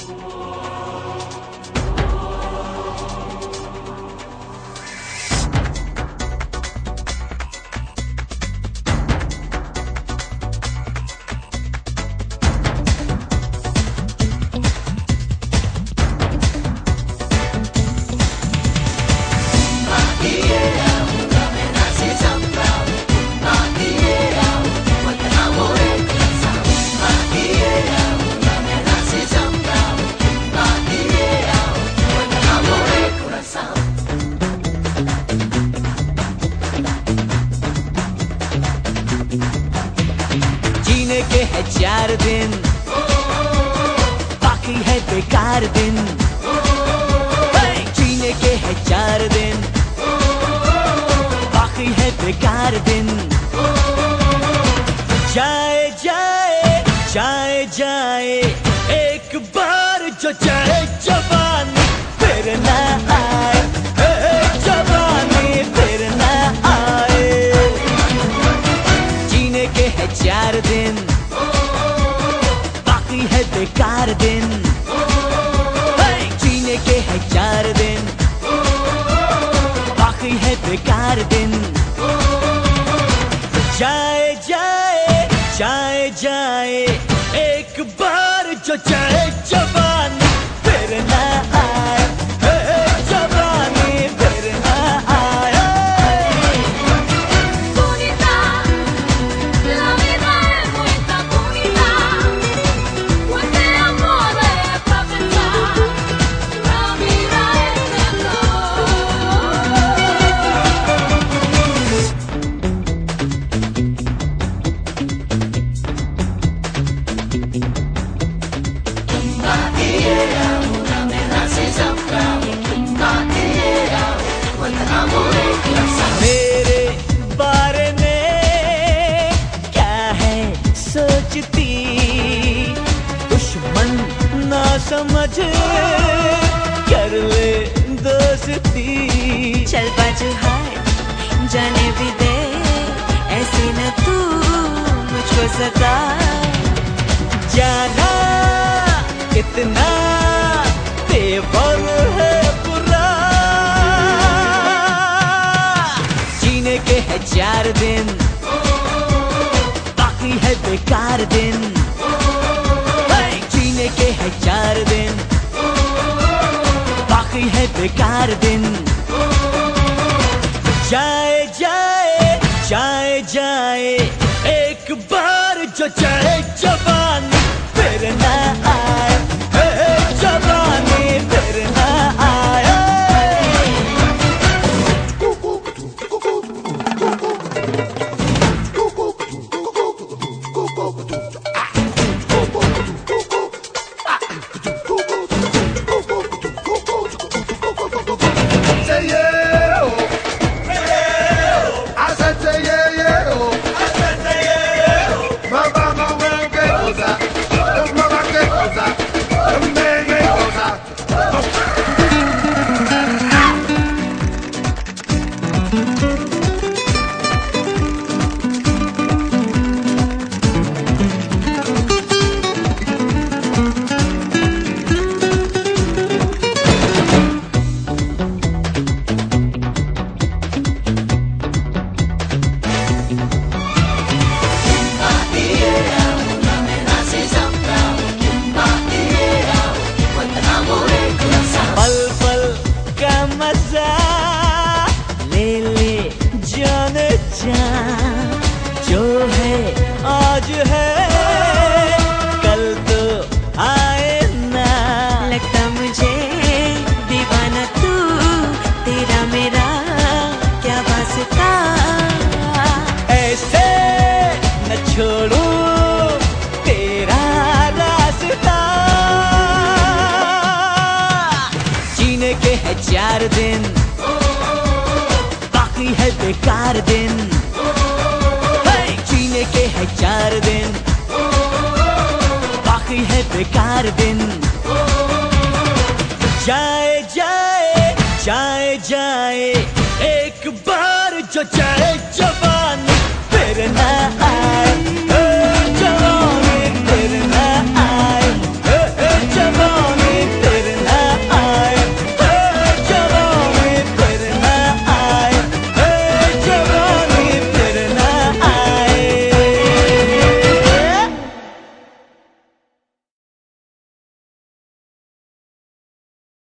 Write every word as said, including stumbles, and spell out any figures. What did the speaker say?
जीने के है चार दिन, बाकी है बेकार दिन। जीने के है चार दिन, बाकी है बेकार दिन। जाए जाए जाए जाए एक बार जो जाए जवानी फिर ना आए, जवानी फिर ना आए। जीने के है चार दिन, बाकी है बेकार दिन। जीने के है चार दिन, बाकी है बेकार दिन। जाए जाए जाए जाए एक बार जो जाए जवानी फिर ना आए, जवानी फिर ना आए। मेरे बारे में क्या है सोचती, दुश्मन ना समझ कर ले दोस्ती। चल बाजू हाय जाने भी दे, ऐसे न तू मुझको सता। जाना कितना तेवर है बुरा। जीने के है चार दिन, बाकी है बेकार दिन। जीने के है चार दिन, बाकी है बेकार दिन। जाए जाए जाए जाए एक बार जो जाए जवानी फिर ना आए, जवानी फिर ना आए। जो है आज है कल तो आए ना। लगता मुझे दीवाना तू, तेरा मेरा क्या वास्ता। ऐसे न छोड़ू तेरा रास्ता। जीने के है चार दिन, बाकी है बेकार दिन। जीने के है चार दिन, बाकी है बेकार दिन। जाए जाए जाए जाए एक बार जो जाए जब